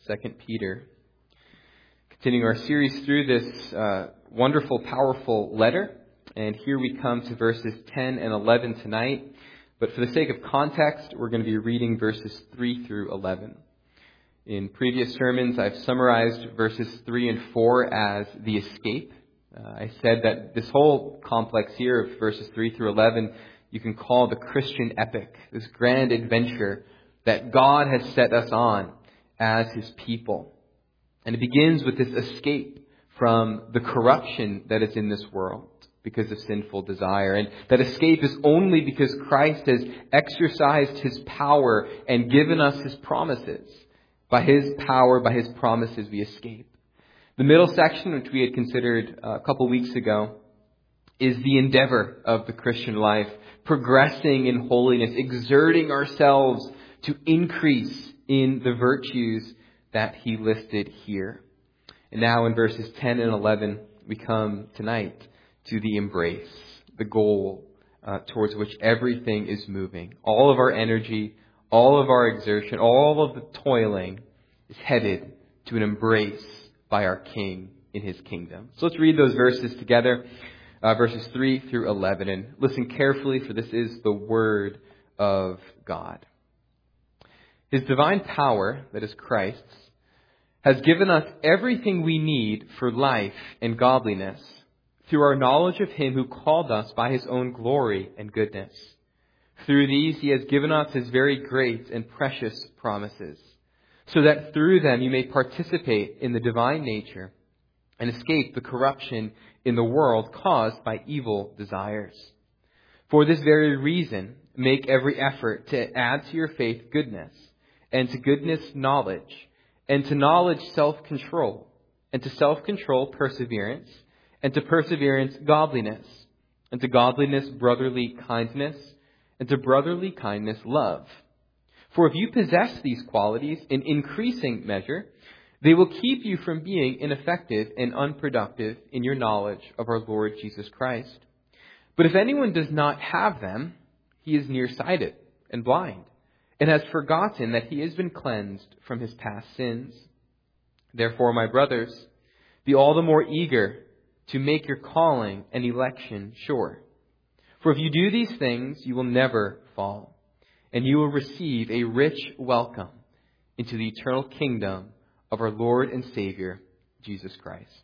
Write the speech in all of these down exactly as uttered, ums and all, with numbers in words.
Second Peter. Continuing our series through this uh, wonderful, powerful letter. And here we come to verses ten and eleven tonight. But for the sake of context, we're going to be reading verses three through eleven. In previous sermons, I've summarized verses three and four as the escape. Uh, I said that this whole complex here of verses three through eleven, you can call the Christian epic, this grand adventure that God has set us on as His people. And it begins with this escape from the corruption that is in this world because of sinful desire. And that escape is only because Christ has exercised His power and given us His promises. By His power, by His promises, we escape. The middle section, which we had considered a couple weeks ago, is the endeavor of the Christian life, progressing in holiness, exerting ourselves to increase in the virtues that he listed here. And now in verses ten and eleven, we come tonight to the embrace, the goal uh, towards which everything is moving. All of our energy, all of our exertion, all of the toiling is headed to an embrace by our King in His kingdom. So let's read those verses together, uh, verses three through eleven, and listen carefully, for this is the Word of God. His divine power, that is Christ's, has given us everything we need for life and godliness through our knowledge of Him who called us by His own glory and goodness. Through these He has given us His very great and precious promises, so that through them you may participate in the divine nature and escape the corruption in the world caused by evil desires. For this very reason, make every effort to add to your faith goodness, and to goodness knowledge, and to knowledge self-control, and to self-control perseverance, and to perseverance godliness, and to godliness brotherly kindness, and to brotherly kindness love. For if you possess these qualities in increasing measure, they will keep you from being ineffective and unproductive in your knowledge of our Lord Jesus Christ. But if anyone does not have them, he is nearsighted and blind, and has forgotten that he has been cleansed from his past sins. Therefore, my brothers, be all the more eager to make your calling and election sure. For if you do these things, you will never fall, and you will receive a rich welcome into the eternal kingdom of our Lord and Savior, Jesus Christ.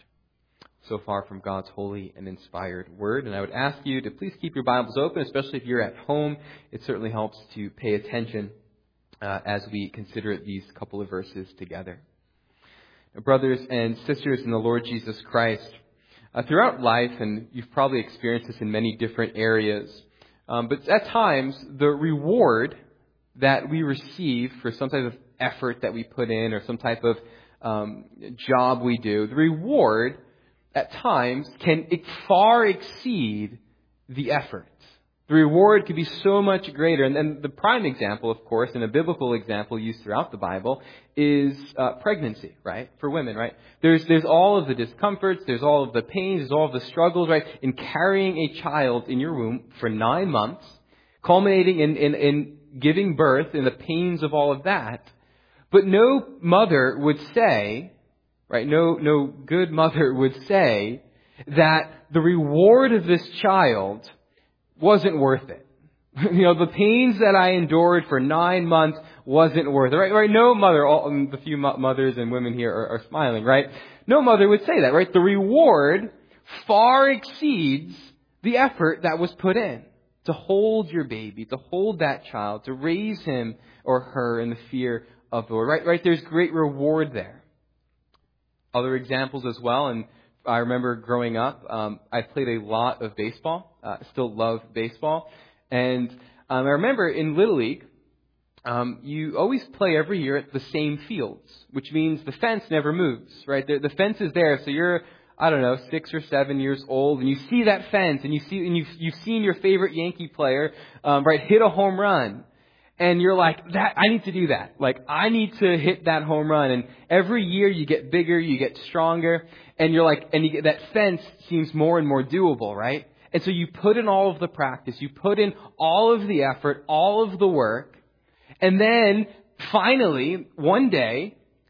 So far from God's holy and inspired word. And I would ask you to please keep your Bibles open, especially if you're at home. It certainly helps to pay attention uh, as we consider these couple of verses together. Now, brothers and sisters in the Lord Jesus Christ, uh, throughout life, and you've probably experienced this in many different areas, um, but at times the reward that we receive for some type of effort that we put in or some type of um, job we do, the reward at times can far exceed the effort. The reward could be so much greater. And then the prime example, of course, and a biblical example used throughout the Bible is uh, pregnancy, right? For women, right? There's there's all of the discomforts, there's all of the pains, there's all of the struggles, right? In carrying a child in your womb for nine months, culminating in, in, in giving birth and the pains of all of that. But no mother would say, right, no, no good mother would say that the reward of this child wasn't worth it. You know, the pains that I endured for nine months wasn't worth it, right? Right? No mother, all the few mothers and women here are, are smiling, right? No mother would say that, right? The reward far exceeds the effort that was put in to hold your baby, to hold that child, to raise him or her in the fear of the Lord, right? Right? There's great reward there. Other examples as well, and I remember growing up, um, I played a lot of baseball. Uh, still love baseball. And um, I remember in Little League, um, you always play every year at the same fields, which means the fence never moves, right? The, the fence is there, so you're, I don't know, six or seven years old, and you see that fence, and you see, and you've, you've seen your favorite Yankee player, um, right, hit a home run. And you're like, that, I need to do that. Like, I need to hit that home run. And every year you get bigger, you get stronger. And you're like, and you get, that fence seems more and more doable, right? And so you put in all of the practice. You put in all of the effort, all of the work. And then finally, one day,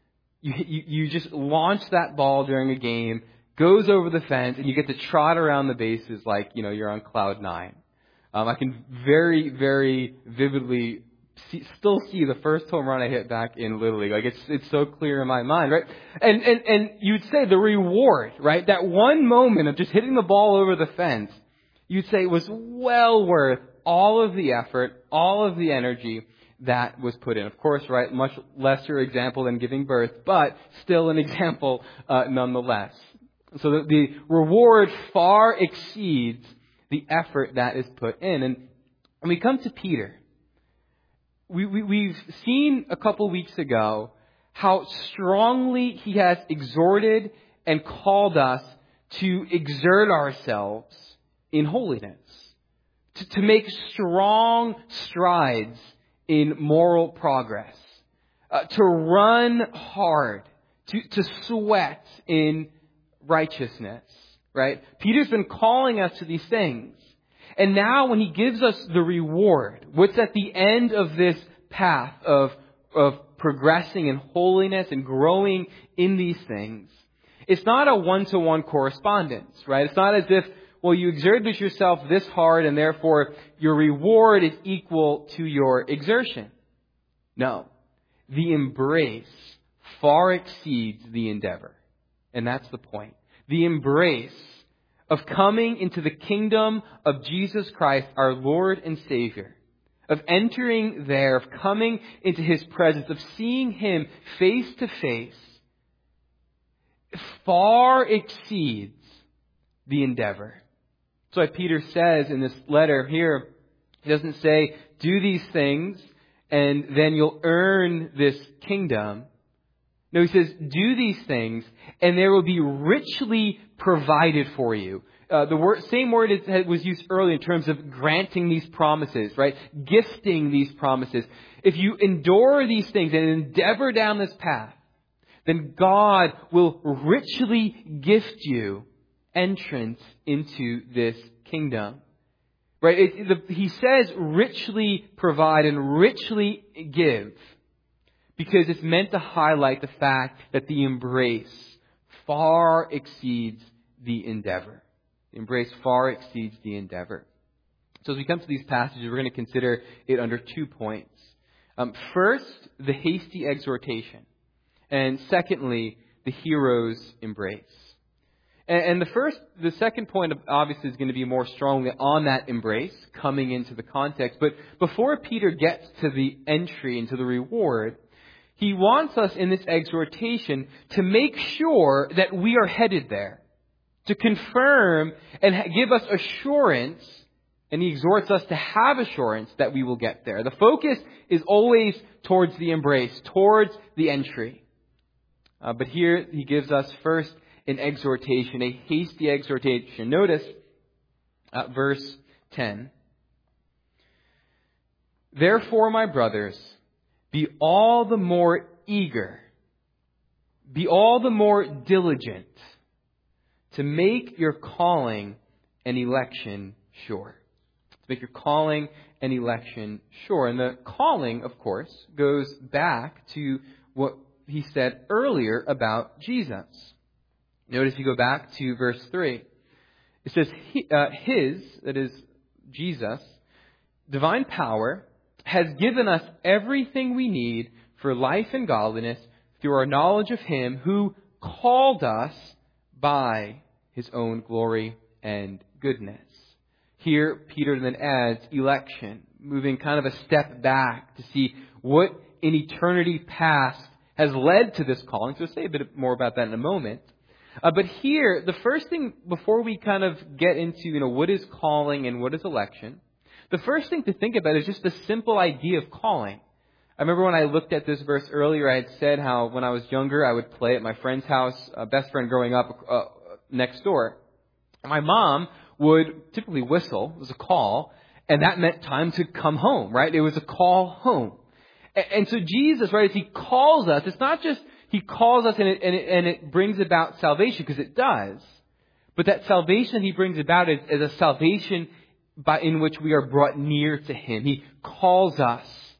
you, you, you just launch that ball during a game, goes over the fence, and you get to trot around the bases like, you know, you're on cloud nine. Um, I can very, very vividly see, still see the first home run I hit back in Little League. Like, it's it's so clear in my mind, right? And, and, and you'd say the reward, right? That one moment of just hitting the ball over the fence, you'd say was well worth all of the effort, all of the energy that was put in. Of course, right, much lesser example than giving birth, but still an example uh, nonetheless. So that the reward far exceeds the effort that is put in. And when we come to Peter, we, we, we've seen a couple weeks ago how strongly he has exhorted and called us to exert ourselves in holiness, to, to make strong strides in moral progress, uh, to run hard, to, to sweat in righteousness, right? Peter's been calling us to these things. And now when he gives us the reward, what's at the end of this path of, of progressing in holiness and growing in these things, it's not a one-to-one correspondence, right? It's not as if, well, you exerted yourself this hard and therefore your reward is equal to your exertion. No. The embrace far exceeds the endeavor. And that's the point. The embrace of coming into the kingdom of Jesus Christ, our Lord and Savior, of entering there, of coming into His presence, of seeing Him face to face, far exceeds the endeavor. That's why Peter says in this letter here, he doesn't say, do these things and then you'll earn this kingdom. No, he says, do these things and there will be richly provided for you. Uh, the word, same word is, was used earlier in terms of granting these promises, right? Gifting these promises. If you endure these things and endeavor down this path, then God will richly gift you entrance into this kingdom. Right? It, the, he says richly provide and richly give because it's meant to highlight the fact that the embrace far exceeds the endeavor. The embrace far exceeds the endeavor. So as we come to these passages, we're going to consider it under two points. Um, first, the hasty exhortation. And secondly, the hero's embrace. And, and the first, the second point obviously is going to be more strongly on that embrace coming into the context. But before Peter gets to the entry into the reward, he wants us in this exhortation to make sure that we are headed there. To confirm and give us assurance, and he exhorts us to have assurance that we will get there. The focus is always towards the embrace, towards the entry. Uh, but here he gives us first an exhortation, a hasty exhortation. Notice uh, verse ten. Therefore, my brothers, be all the more eager, be all the more diligent to make your calling and election sure. To make your calling and election sure. And the calling, of course, goes back to what he said earlier about Jesus. Notice you go back to verse three. It says, uh, His, that is Jesus, divine power has given us everything we need for life and godliness through our knowledge of Him who called us by His own glory and goodness. Here, Peter then adds election, moving kind of a step back to see what in eternity past has led to this calling. So we'll say a bit more about that in a moment. Uh, but here, the first thing, before we kind of get into, you know, what is calling and what is election, the first thing to think about is just the simple idea of calling. I remember when I looked at this verse earlier, I had said how when I was younger, I would play at my friend's house, uh, best friend growing up uh, next door. My mom would typically whistle. It was a call, and that meant time to come home, right? It was a call home. And, and so Jesus, right, as He calls us, it's not just He calls us and it, and it, and it brings about salvation, because it does. But that salvation He brings about is, is a salvation by, in which we are brought near to Him. He calls us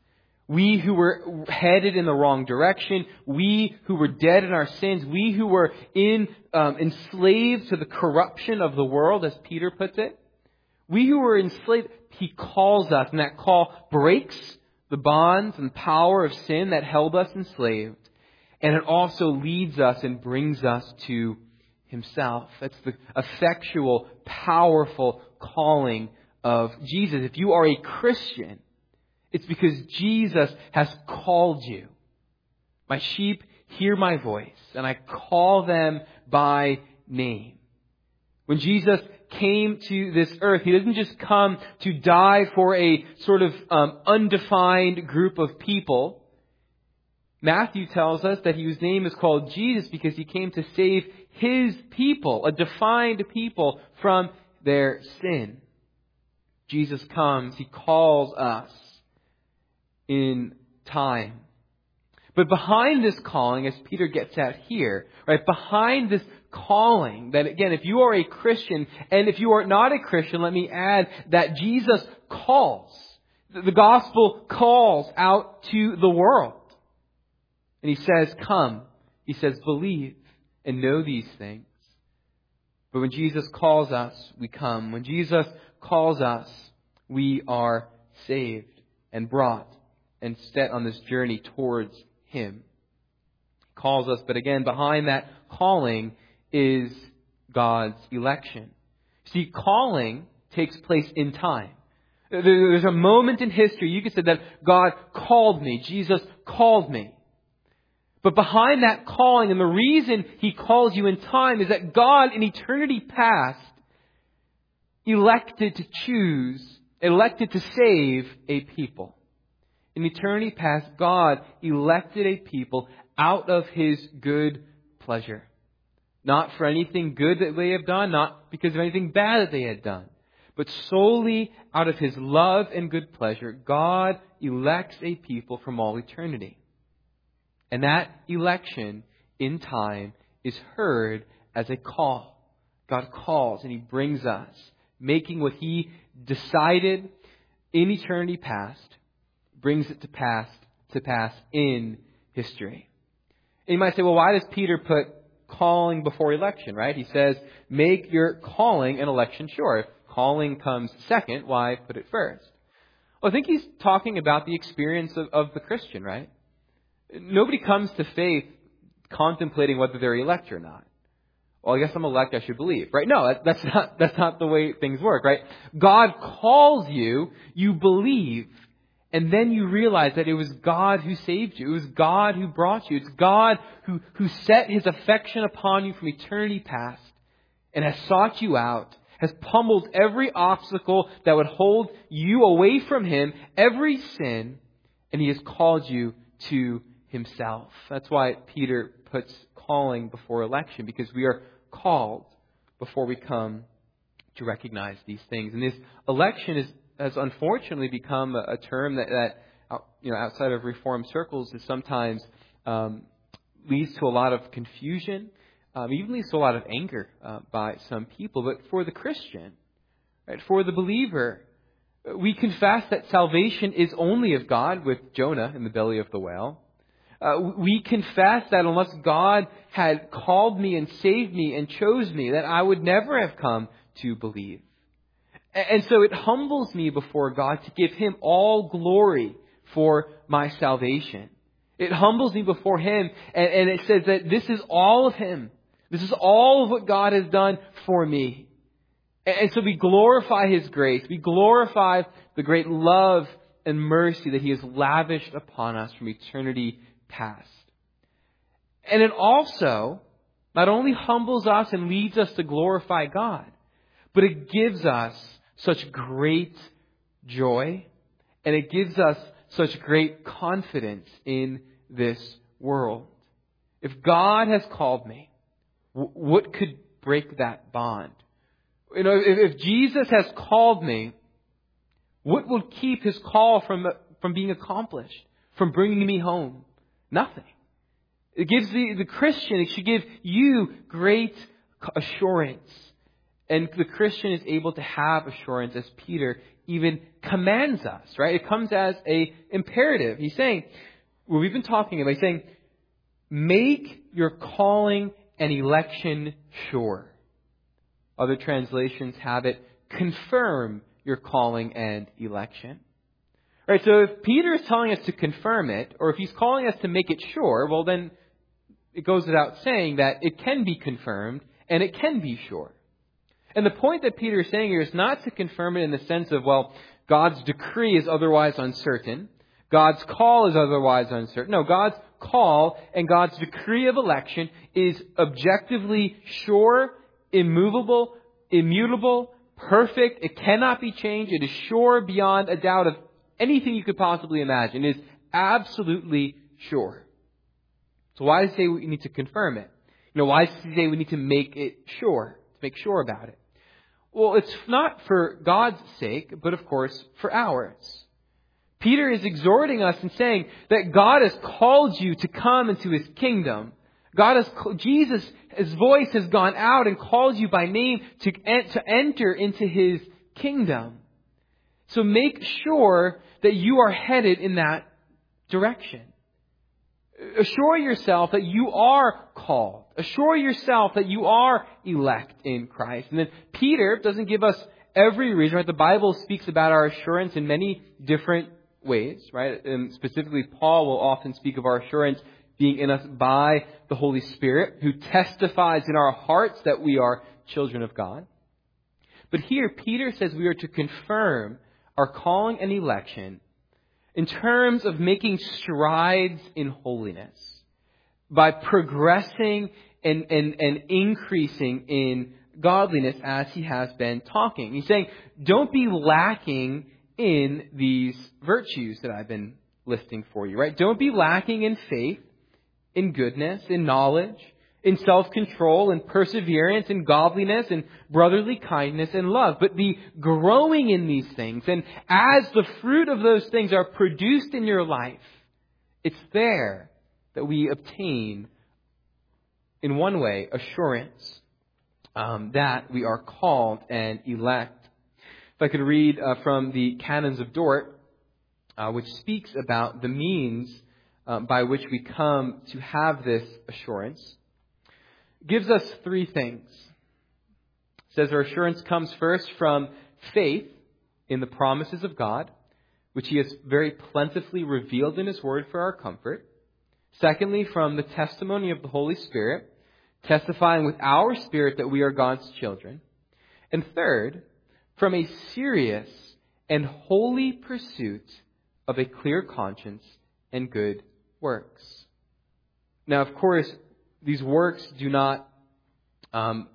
We who were headed in the wrong direction, we who were dead in our sins, we who were in um, enslaved to the corruption of the world, as Peter puts it. We who were enslaved, He calls us, and that call breaks the bonds and power of sin that held us enslaved. And it also leads us and brings us to Himself. That's the effectual, powerful calling of Jesus. If you are a Christian, it's because Jesus has called you. My sheep hear my voice, and I call them by name. When Jesus came to this earth, He doesn't just come to die for a sort of um, undefined group of people. Matthew tells us that His name is called Jesus because He came to save His people, a defined people, from their sin. Jesus comes, He calls us in time. But behind this calling, as Peter gets at here, right, behind this calling, that again, if you are a Christian, and if you are not a Christian, let me add that Jesus calls. The gospel calls out to the world. And He says, come. He says, believe and know these things. But when Jesus calls us, we come. When Jesus calls us, we are saved and brought and set on this journey towards Him. He calls us, but again, behind that calling is God's election. See, calling takes place in time. There's a moment in history, you could say that God called me, Jesus called me. But behind that calling, and the reason He calls you in time, is that God in eternity past elected to choose, elected to save a people. In eternity past, God elected a people out of His good pleasure. Not for anything good that they have done, not because of anything bad that they had done, but solely out of His love and good pleasure, God elects a people from all eternity. And that election in time is heard as a call. God calls and He brings us, making what He decided in eternity past, brings it to pass, to pass in history. And you might say, well, why does Peter put calling before election, right? He says, make your calling and election sure. If calling comes second, why put it first? Well, I think he's talking about the experience of, of the Christian, right? Nobody comes to faith contemplating whether they're elect or not. Well, I guess I'm elect, I should believe, right? No, that, that's not, that's not the way things work, right? God calls you, you believe, and then you realize that it was God who saved you. It was God who brought you. It's God who, who set His affection upon you from eternity past and has sought you out, has pummeled every obstacle that would hold you away from Him, every sin, and He has called you to Himself. That's why Peter puts calling before election, because we are called before we come to recognize these things. And this election is, has unfortunately become a, a term that, that you know, outside of Reformed circles is sometimes um, leads to a lot of confusion, um, even leads to a lot of anger uh, by some people. But for the Christian, right, for the believer, we confess that salvation is only of God, with Jonah in the belly of the whale. Uh, we confess that unless God had called me and saved me and chose me, that I would never have come to believe. And so it humbles me before God to give Him all glory for my salvation. It humbles me before Him, and, and it says that this is all of Him. This is all of what God has done for me. And so we glorify His grace. We glorify the great love and mercy that He has lavished upon us from eternity past. And it also not only humbles us and leads us to glorify God, but it gives us such great joy, and it gives us such great confidence in this world. If God has called me, what could break that bond? You know, if, if Jesus has called me, what will keep His call from, from being accomplished, from bringing me home? Nothing. It gives the, the Christian, it should give you great assurance And the Christian is able to have assurance as Peter even commands us, right? It comes as a imperative. He's saying, well, we've been talking about, he's saying, make your calling and election sure. Other translations have it, confirm your calling and election. Right, so if Peter is telling us to confirm it, or if he's calling us to make it sure, well then it goes without saying that it can be confirmed and it can be sure. And the point that Peter is saying here is not to confirm it in the sense of, well, God's decree is otherwise uncertain. God's call is otherwise uncertain. No, God's call and God's decree of election is objectively sure, immovable, immutable, perfect. It cannot be changed. It is sure beyond a doubt of anything you could possibly imagine. It is absolutely sure. So why does he say we need to confirm it? You know, why does he say we need to make it sure, to make sure about it? Well, it's not for God's sake, but of course for ours. Peter is exhorting us and saying that God has called you to come into His kingdom. God has, Jesus, His voice has gone out and called you by name to, to enter into His kingdom. So make sure that you are headed in that direction. Assure yourself that you are called. Assure yourself that you are elect in Christ. And then Peter doesn't give us every reason, right? The Bible speaks about our assurance in many different ways, right? And specifically, Paul will often speak of our assurance being in us by the Holy Spirit, who testifies in our hearts that we are children of God. But here, Peter says we are to confirm our calling and election in terms of making strides in holiness, by progressing and, and, and increasing in godliness as he has been talking. He's saying, don't be lacking in these virtues that I've been listing for you, right? Don't be lacking in faith, in goodness, in knowledge, in self-control, in perseverance, in godliness, in brotherly kindness, and love. But be growing in these things. And as the fruit of those things are produced in your life, it's there that we obtain, in one way, assurance um, that we are called and elect. If I could read uh, from the Canons of Dort, uh, which speaks about the means uh, by which we come to have this assurance, gives us three things. It says our assurance comes first from faith in the promises of God, which He has very plentifully revealed in His Word for our comfort. Secondly, from the testimony of the Holy Spirit, testifying with our spirit that we are God's children. And third, from a serious and holy pursuit of a clear conscience and good works. Now, of course, these works do not um,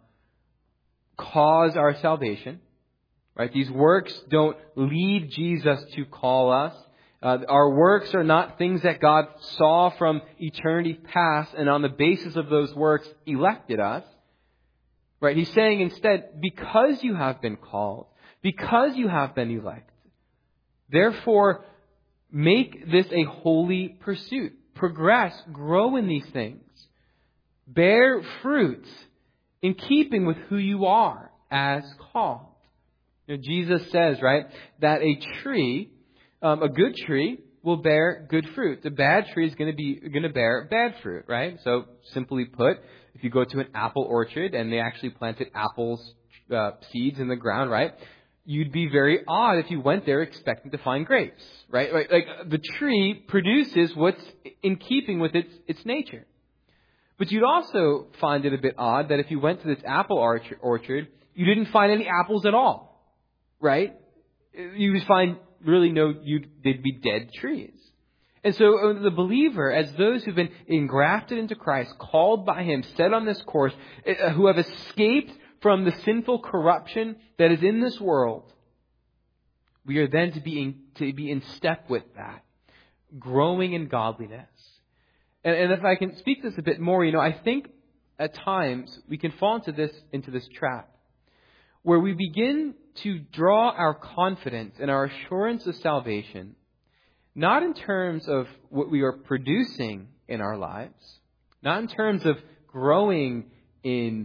cause our salvation, right? These works don't lead Jesus to call us. Uh, our works are not things that God saw from eternity past and on the basis of those works elected us. Right? He's saying instead, because you have been called, because you have been elected, therefore make this a holy pursuit. Progress, grow in these things. Bear fruit in keeping with who you are as called. You know, Jesus says, right, that a tree, um, a good tree, will bear good fruit. The bad tree is going to be going to bear bad fruit, right? So, simply put, if you go to an apple orchard and they actually planted apples uh, seeds in the ground, right, you'd be very odd if you went there expecting to find grapes, right? Like, like the tree produces what's in keeping with its its nature. But you'd also find it a bit odd that if you went to this apple orchard, you didn't find any apples at all, right? You would find really no, you'd, they'd be dead trees. And so the believer, as those who've been engrafted into Christ, called by Him, set on this course, who have escaped from the sinful corruption that is in this world, we are then to be in, to be in step with that, growing in godliness. And, and if I can speak this a bit more, you know, I think at times we can fall into this into this trap where we begin to draw our confidence and our assurance of salvation not in terms of what we are producing in our lives, not in terms of growing in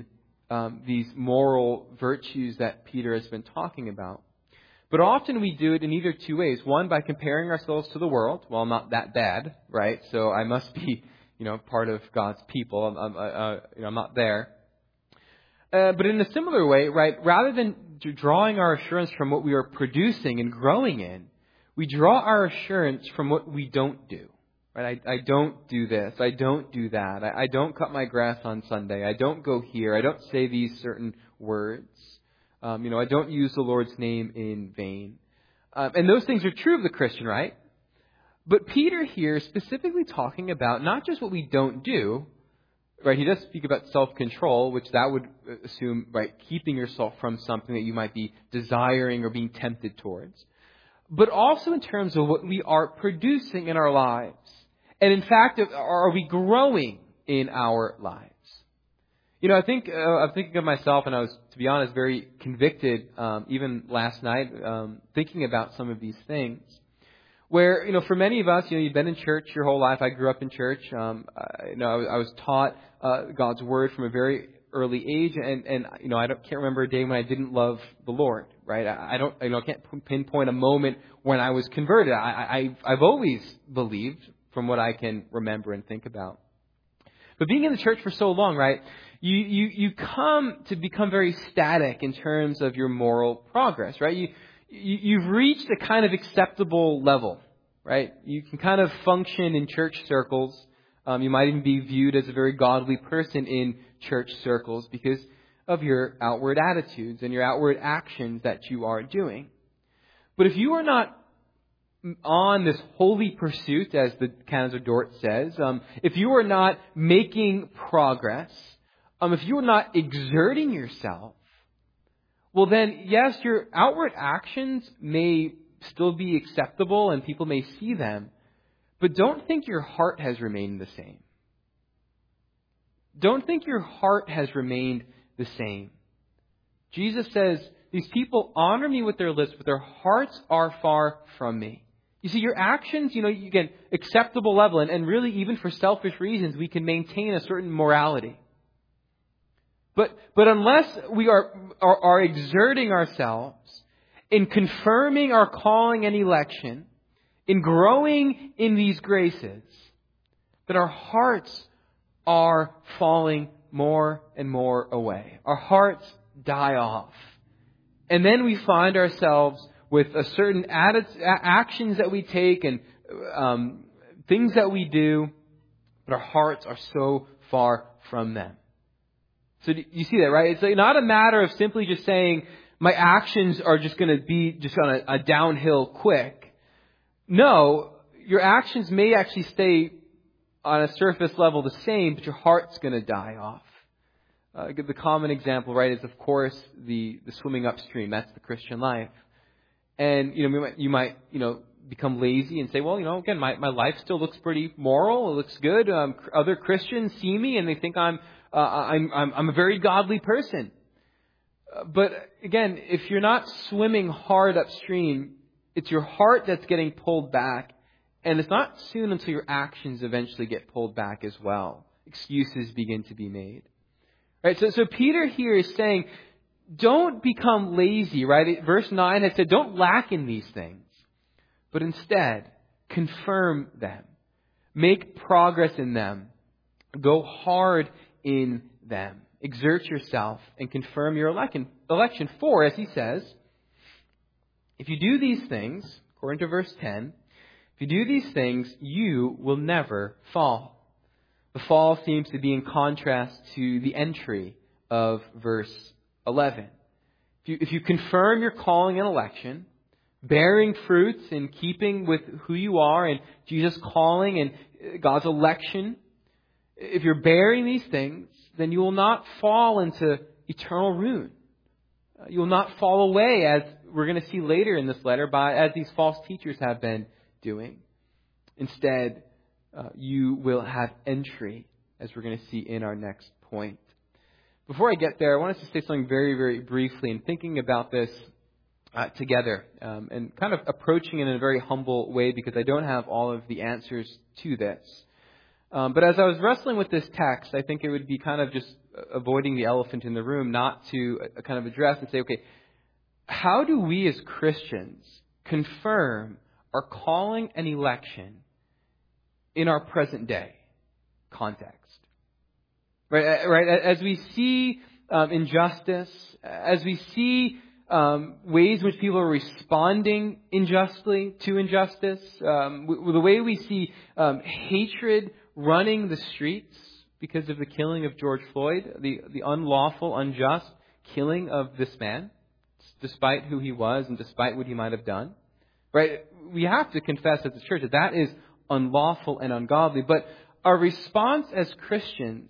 um, these moral virtues that Peter has been talking about. But often we do it in either two ways. One, by comparing ourselves to the world. Well, I'm not that bad, right? So I must be, you know, part of God's people. I'm, I'm, uh, you know, I'm not there. Uh, but in a similar way, right, rather than drawing our assurance from what we are producing and growing in, we draw our assurance from what we don't do. Right? I, I don't do this. I don't do that. I, I don't cut my grass on Sunday. I don't go here. I don't say these certain words. Um, you know, I don't use the Lord's name in vain. Um, and those things are true of the Christian, right? But Peter here is specifically talking about not just what we don't do, right? He does speak about self-control, which that would assume, right, keeping yourself from something that you might be desiring or being tempted towards. But also in terms of what we are producing in our lives. And in fact, are we growing in our lives? You know, I think, uh, I'm thinking of myself, and I was, to be honest, very convicted, um, even last night, um, thinking about some of these things. Where, you know, for many of us, you know, you've been in church your whole life. I grew up in church. Um, I, you know, I was, I was taught uh, God's Word from a very early age, and, and you know, I don't, can't remember a day when I didn't love the Lord, right? I, I don't, you know, I can't pinpoint a moment when I was converted. I, I, I've always believed, from what I can remember and think about. But being in the church for so long, right, you, you, you come to become very static in terms of your moral progress, right? You, you, you've reached a kind of acceptable level, right? You can kind of function in church circles. Um, you might even be viewed as a very godly person in church circles because of your outward attitudes and your outward actions that you are doing. But if you are not on this holy pursuit, as the Canons of Dort says, um, if you are not making progress, um, if you are not exerting yourself, well then, yes, your outward actions may still be acceptable and people may see them, but don't think your heart has remained the same. Don't think your heart has remained the same. Jesus says, these people honor me with their lips, but their hearts are far from me. You see, your actions, you know, you get acceptable level, and, and really even for selfish reasons, we can maintain a certain morality. But but unless we are, are, are exerting ourselves in confirming our calling and election, in growing in these graces, that our hearts are falling more and more away. Our hearts die off. And then we find ourselves with a certain atti- actions that we take and um, things that we do, but our hearts are so far from them. So do you see that, right? It's like not a matter of simply just saying my actions are just going to be just on a, a downhill quick. No, your actions may actually stay on a surface level the same, but your heart's going to die off. Uh, the common example, right, is of course the, the swimming upstream. That's the Christian life. And, you know, you might, you might, you know, become lazy and say, well, you know, again, my, my life still looks pretty moral. It looks good. Um, other Christians see me and they think I'm, uh, I'm, I'm, I'm a very godly person. Uh, but again, if you're not swimming hard upstream, it's your heart that's getting pulled back. And it's not soon until your actions eventually get pulled back as well. Excuses begin to be made. Right? So, so Peter here is saying, don't become lazy, right? Verse nine had said, don't lack in these things, but instead confirm them. Make progress in them. Go hard in them. Exert yourself and confirm your election. Election for, as he says, if you do these things, according to verse ten, if you do these things, you will never fall. The fall seems to be in contrast to the entry of verse eleven. If you, if you confirm your calling and election, bearing fruits in keeping with who you are and Jesus' calling and God's election, if you're bearing these things, then you will not fall into eternal ruin. You will not fall away, as we're going to see later in this letter, by as these false teachers have been doing. Instead, uh, you will have entry, as we're going to see in our next point. Before I get there, I want us to say something very, very briefly in thinking about this uh, together um, and kind of approaching it in a very humble way because I don't have all of the answers to this. Um, but as I was wrestling with this text, I think it would be kind of just avoiding the elephant in the room not to uh, kind of address and say, okay, how do we as Christians confirm our calling and election in our present day context? Right, right. As we see um, injustice, as we see um, ways in which people are responding unjustly to injustice, um, w- the way we see um, hatred running the streets because of the killing of George Floyd, the the unlawful, unjust killing of this man, despite who he was and despite what he might have done. Right? We have to confess as a church that that is unlawful and ungodly. But our response as Christians,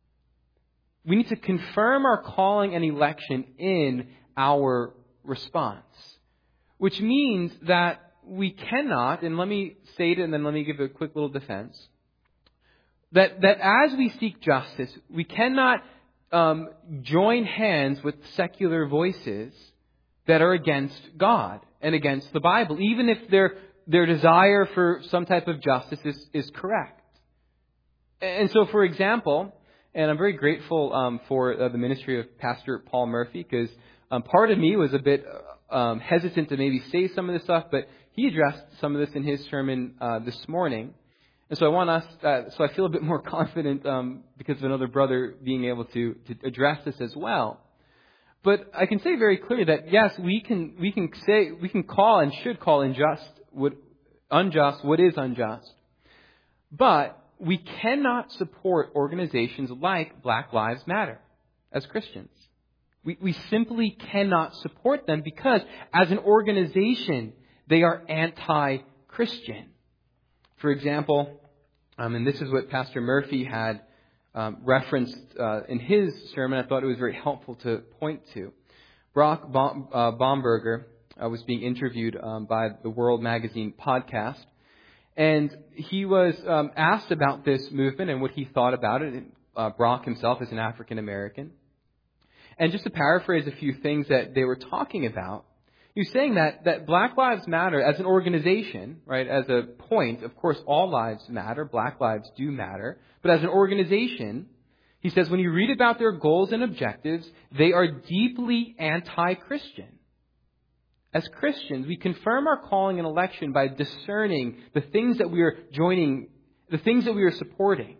we need to confirm our calling and election in our response. Which means that we cannot, and let me say it and then let me give a quick little defense, that, that as we seek justice, we cannot um, join hands with secular voices that are against God and against the Bible, even if their their desire for some type of justice is, is correct. And so, for example, and I'm very grateful um, for uh, the ministry of Pastor Paul Murphy, because um, part of me was a bit um, hesitant to maybe say some of this stuff, but he addressed some of this in his sermon uh, this morning. And so I want us, uh, so I feel a bit more confident um, because of another brother being able to, to address this as well. But I can say very clearly that yes, we can we can say we can call and should call unjust what unjust what is unjust, but we cannot support organizations like Black Lives Matter as Christians. We we simply cannot support them because as an organization they are anti-Christian. For example, um, and this is what Pastor Murphy had um, referenced uh, in his sermon. I thought it was very helpful to point to. Brock Baum, uh, Baumberger uh, was being interviewed um, by the World Magazine podcast, and he was um, asked about this movement and what he thought about it. And, uh, Brock himself is an African American, and just to paraphrase a few things that they were talking about. He was saying that, that Black Lives Matter as an organization, right, as a point, of course, all lives matter. Black lives do matter. But as an organization, he says when you read about their goals and objectives, they are deeply anti-Christian. As Christians, we confirm our calling and election by discerning the things that we are joining, the things that we are supporting.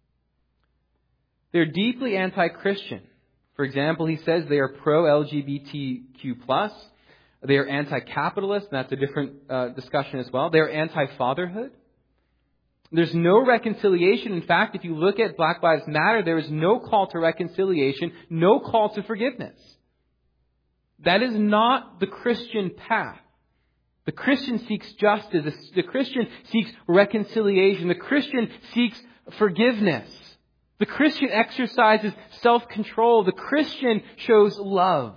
They're deeply anti-Christian. For example, he says they are pro-L G B T Q plus. They are anti-capitalist, and that's a different uh, discussion as well. They are anti-fatherhood. There's no reconciliation. In fact, if you look at Black Lives Matter, there is no call to reconciliation, no call to forgiveness. That is not the Christian path. The Christian seeks justice. The Christian seeks reconciliation. The Christian seeks forgiveness. The Christian exercises self-control. The Christian shows love.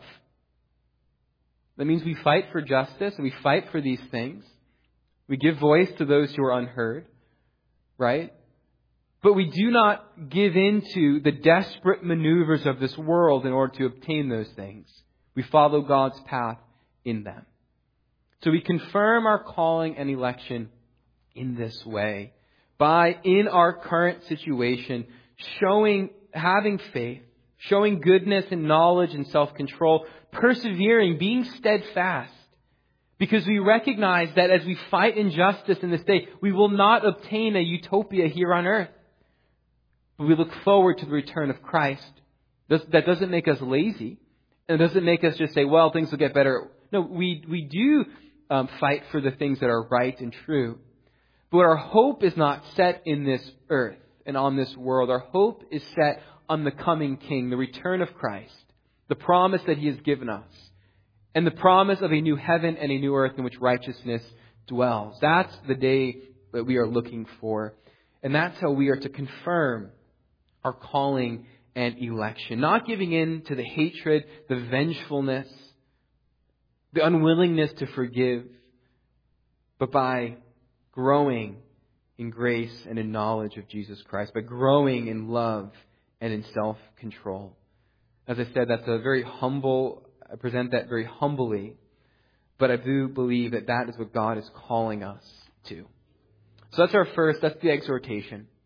That means we fight for justice and we fight for these things. We give voice to those who are unheard, right? But we do not give in to the desperate maneuvers of this world in order to obtain those things. We follow God's path in them. So we confirm our calling and election in this way by, in our current situation, showing, having faith, showing goodness and knowledge and self-control, persevering, being steadfast. Because we recognize that as we fight injustice in this day, we will not obtain a utopia here on earth. But we look forward to the return of Christ. That doesn't make us lazy. And it doesn't make us just say, well, things will get better. No, we, we do um, fight for the things that are right and true. But our hope is not set in this earth and on this world. Our hope is set on the coming King, the return of Christ, the promise that He has given us, and the promise of a new heaven and a new earth in which righteousness dwells. That's the day that we are looking for. And that's how we are to confirm our calling and election. Not giving in to the hatred, the vengefulness, the unwillingness to forgive, but by growing in grace and in knowledge of Jesus Christ, by growing in love and in self-control. As I said, that's a very humble, I present that very humbly, but I do believe that that is what God is calling us to. So that's our first, that's the exhortation.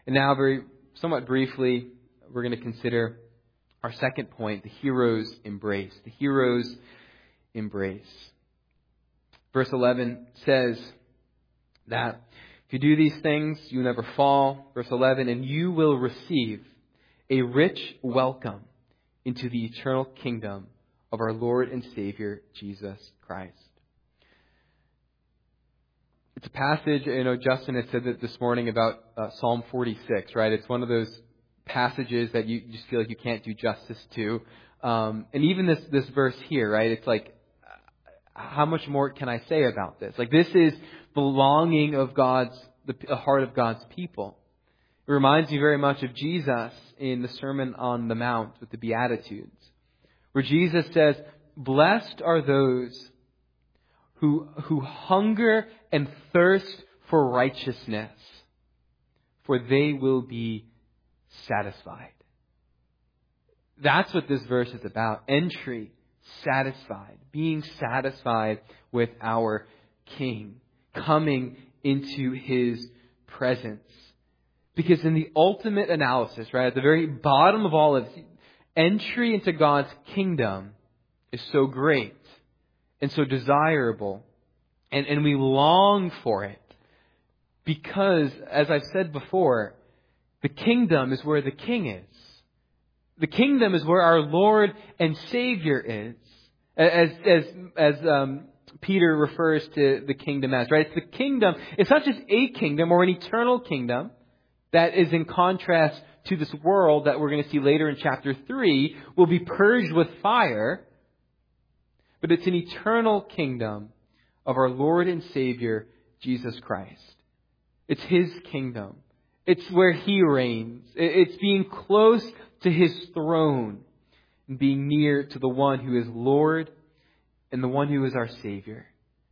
And now, very somewhat briefly, we're going to consider our second point, the hero's embrace. The hero's embrace. Verse eleven says that if you do these things, you never fall. Verse eleven, and you will receive a rich welcome into the eternal kingdom of our Lord and Savior, Jesus Christ. It's a passage, you know, Justin had said that this morning about uh, Psalm forty-six, right? It's one of those passages that you just feel like you can't do justice to. Um, and even this, this verse here, right? It's like, how much more can I say about this? Like, this is the longing of God's, the heart of God's people. It reminds me very much of Jesus in the Sermon on the Mount with the Beatitudes, where Jesus says, blessed are those who, who hunger and thirst for righteousness, for they will be satisfied. That's what this verse is about. Entry, satisfied, being satisfied with our King, coming into His presence. Because in the ultimate analysis, right, at the very bottom of all of it, entry into God's kingdom is so great and so desirable, and, and we long for it because, as I've said before, the kingdom is where the King is. The kingdom is where our Lord and Savior is. As as as um, Peter refers to the kingdom as, right? It's the kingdom. It's not just a kingdom or an eternal kingdom that is in contrast to this world that we're going to see later in chapter three will be purged with fire. But it's an eternal kingdom of our Lord and Savior, Jesus Christ. It's His kingdom. It's where He reigns. It's being close to His throne and being near to the one who is Lord and the one who is our Savior.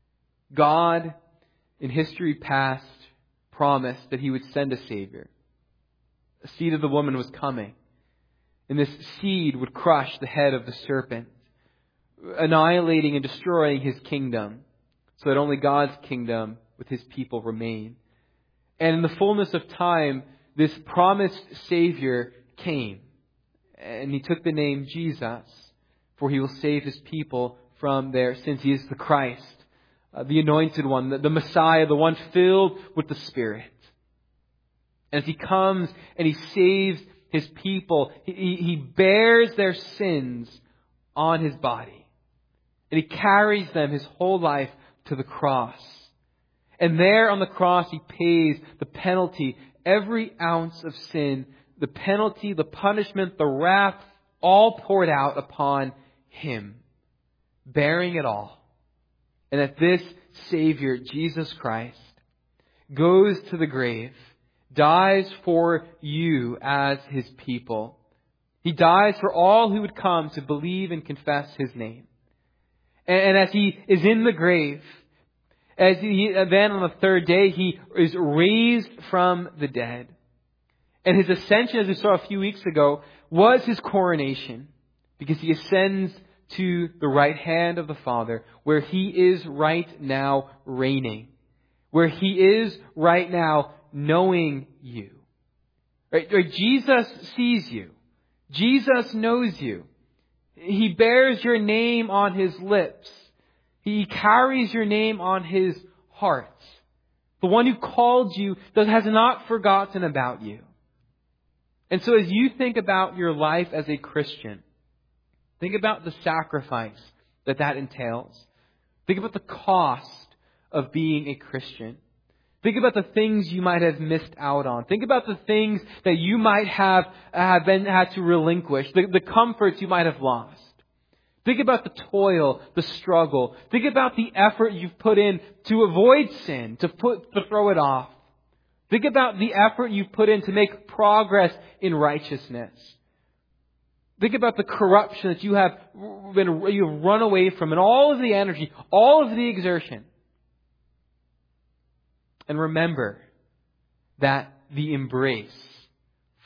God, in history past, promised that He would send a Savior. The seed of the woman was coming. And this seed would crush the head of the serpent, annihilating and destroying His kingdom, so that only God's kingdom with His people remain. And in the fullness of time, this promised Savior came. And He took the name Jesus, for He will save His people from their sins. He is the Christ, uh, the Anointed One, the, the Messiah, the one filled with the Spirit. And as He comes and He saves His people, He, he bears their sins on His body. And He carries them His whole life to the cross. And there on the cross, He pays the penalty, every ounce of sin, the penalty, the punishment, the wrath, all poured out upon Him, bearing it all. And that this Savior, Jesus Christ, goes to the grave, dies for you as His people. He dies for all who would come to believe and confess His name. And, and as He is in the grave, as he, then on the third day, He is raised from the dead. And His ascension, as we saw a few weeks ago, was His coronation, because He ascends to the right hand of the Father, where He is right now reigning, where He is right now knowing you. Right? Right? Jesus sees you. Jesus knows you. He bears your name on His lips. He carries your name on His heart. The one who called you does, has not forgotten about you. And so as you think about your life as a Christian, think about the sacrifice that that entails. Think about the cost of being a Christian. Think about the things you might have missed out on. Think about the things that you might have, have been, had to relinquish, the, the comforts you might have lost. Think about the toil, the struggle. Think about the effort you've put in to avoid sin, to put, to throw it off. Think about the effort you've put in to make progress in righteousness. Think about the corruption that you have been, you've run away from, and all of the energy, all of the exertion. And remember that the embrace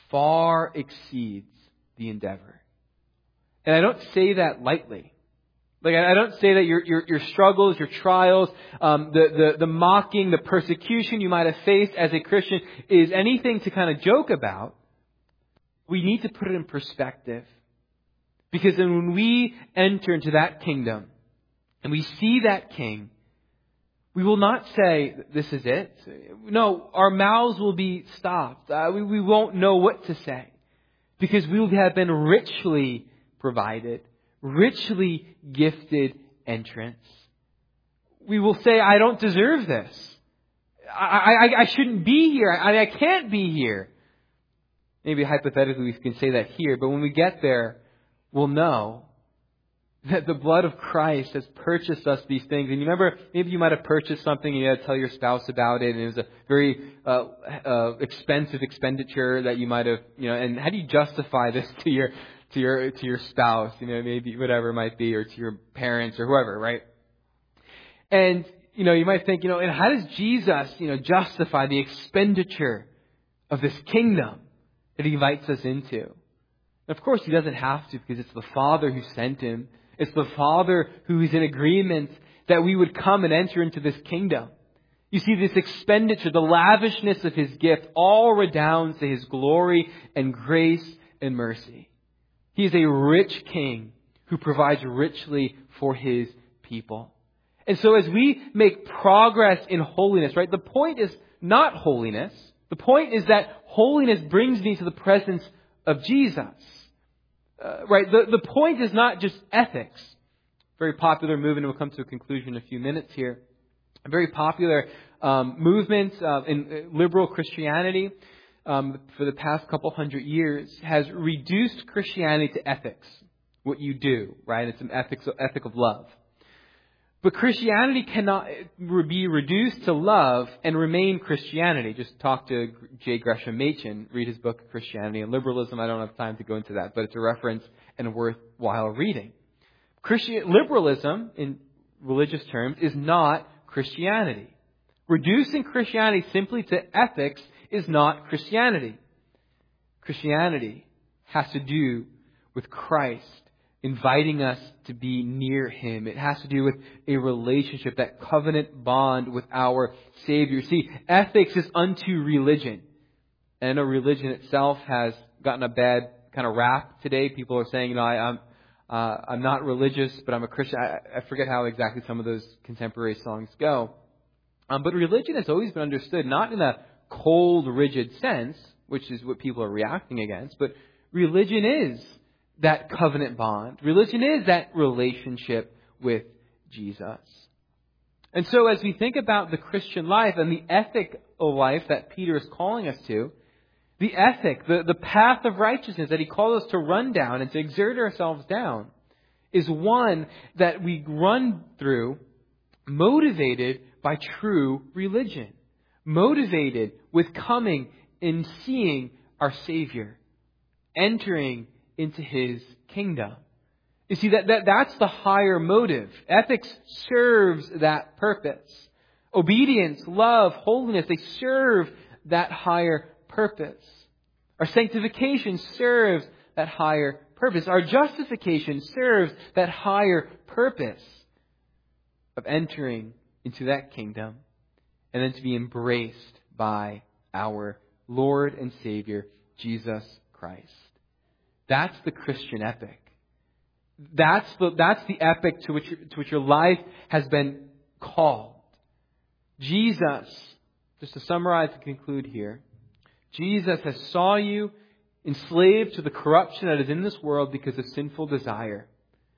far exceeds the endeavor. And I don't say that lightly. Like, I don't say that your your, your struggles, your trials, um, the, the, the mocking, the persecution you might have faced as a Christian is anything to kind of joke about. We need to put it in perspective. Because then when we enter into that kingdom and we see that King, we will not say, this is it. No, our mouths will be stopped. Uh, we, we won't know what to say. Because we will have been richly provided, richly gifted entrance. We will say, I don't deserve this. I, I, I shouldn't be here. I, I can't be here. Maybe hypothetically we can say that here, but when we get there, we'll know that the blood of Christ has purchased us these things. And you remember, maybe you might have purchased something and you had to tell your spouse about it, and it was a very uh, uh, expensive expenditure that you might have, you know. And how do you justify this to your to your to your spouse? You know, maybe whatever it might be, or to your parents or whoever, right? And you know, you might think, you know, and how does Jesus, you know, justify the expenditure of this kingdom that He invites us into? And of course, He doesn't have to, because it's the Father who sent Him. It's the Father who is in agreement that we would come and enter into this kingdom. You see, this expenditure, the lavishness of His gift, all redounds to His glory and grace and mercy. He is a rich King who provides richly for His people. And so as we make progress in holiness, right, the point is not holiness. The point is that holiness brings me to the presence of Jesus. Uh, right, the, the point is not just ethics. Very popular movement, and we'll come to a conclusion in a few minutes here. A very popular um, movement uh, in liberal Christianity um, for the past couple hundred years has reduced Christianity to ethics. What you do, right? It's an ethics, ethic of love. But Christianity cannot be reduced to love and remain Christianity. Just talk to J. Gresham Machen, read his book, Christianity and Liberalism. I don't have time to go into that, but it's a reference and a worthwhile reading. Christian liberalism, in religious terms, is not Christianity. Reducing Christianity simply to ethics is not Christianity. Christianity has to do with Christ inviting us to be near Him. It has to do with a relationship, that covenant bond with our Savior. See, ethics is unto religion. And I know religion itself has gotten a bad kind of rap today. People are saying, you know, I, I'm uh, I'm not religious, but I'm a Christian. I, I forget how exactly some of those contemporary songs go. Um, but religion has always been understood not in a cold, rigid sense, which is what people are reacting against, but religion is that covenant bond. Religion is that relationship with Jesus. And so as we think about the Christian life and the ethic of life that Peter is calling us to, the ethic, the, the path of righteousness that he calls us to run down and to exert ourselves down, is one that we run through motivated by true religion. Motivated with coming and seeing our Savior, entering into His kingdom. You see, that, that that's the higher motive. Ethics serves that purpose. Obedience, love, holiness, they serve that higher purpose. Our sanctification serves that higher purpose. Our justification serves that higher purpose of entering into that kingdom and then to be embraced by our Lord and Savior, Jesus Christ. That's the Christian epic. That's the, that's the epic to which, to which your life has been called. Jesus, just to summarize and conclude here, Jesus has saw you enslaved to the corruption that is in this world because of sinful desire.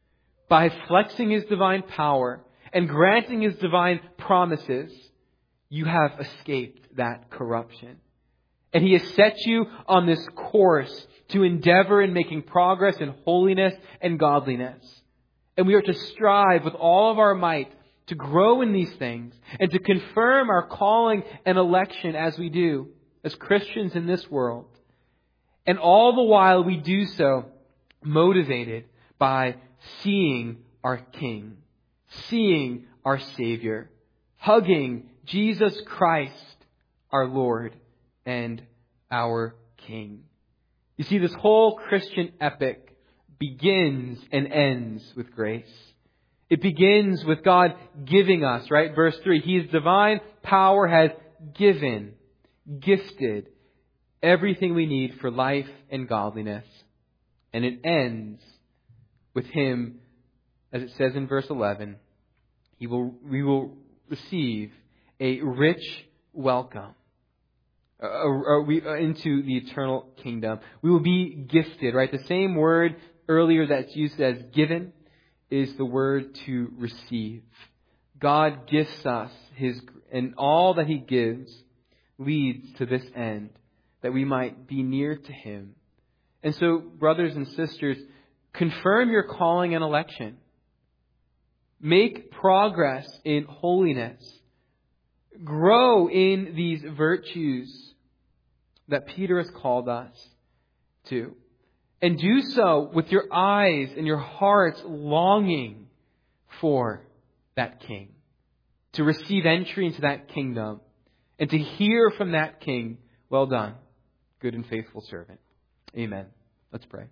By flexing His divine power and granting His divine promises, you have escaped that corruption. And He has set you on this course to endeavor in making progress in holiness and godliness. And we are to strive with all of our might to grow in these things and to confirm our calling and election as we do, as Christians in this world. And all the while we do so motivated by seeing our King, seeing our Savior, hugging Jesus Christ, our Lord and our King. You see, this whole Christian epic begins and ends with grace. It begins with God giving us, right? Verse three, His divine power has given, gifted everything we need for life and godliness. And it ends with Him, as it says in verse eleven, He will, we will receive a rich welcome uh, uh, we, uh, into the eternal kingdom. We will be gifted, right? The same word earlier that's used as given is the word to receive. God gifts us His, and all that He gives leads to this end, that we might be near to Him. And so, brothers and sisters, confirm your calling and election. Make progress in holiness. Grow in these virtues that Peter has called us to. And do so with your eyes and your hearts longing for that King. To receive entry into that kingdom. And to hear from that King, well done, good and faithful servant. Amen. Let's pray.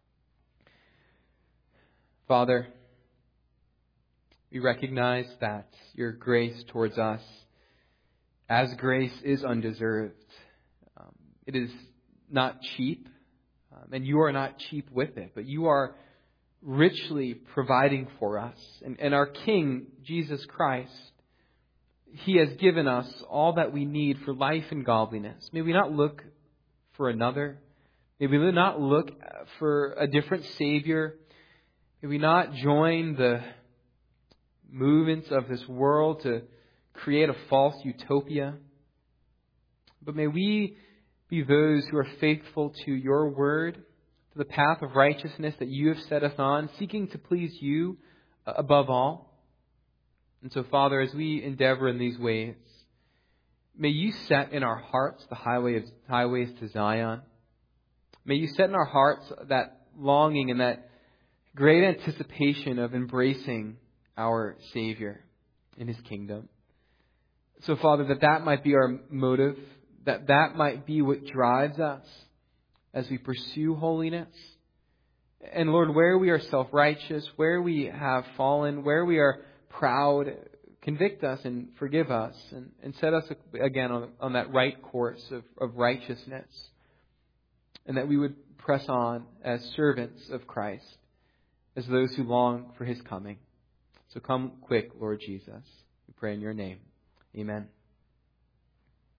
Father, we recognize that your grace towards us, as grace is undeserved, um, it is not cheap, um, and you are not cheap with it, but you are richly providing for us. And, and our King, Jesus Christ, He has given us all that we need for life and godliness. May we not look for another. May we not look for a different Savior. May we not join the movements of this world to create a false utopia. But may we be those who are faithful to your word, to the path of righteousness that you have set us on, seeking to please you above all. And so, Father, as we endeavor in these ways, may you set in our hearts the highway of highways to Zion. May you set in our hearts that longing and that great anticipation of embracing our Savior in His kingdom. So, Father, that that might be our motive, that that might be what drives us as we pursue holiness. And Lord, where we are self-righteous, where we have fallen, where we are proud, convict us and forgive us and, and set us again on, on that right course of, of righteousness. And that we would press on as servants of Christ, as those who long for His coming. So come quick, Lord Jesus. We pray in your name. Amen.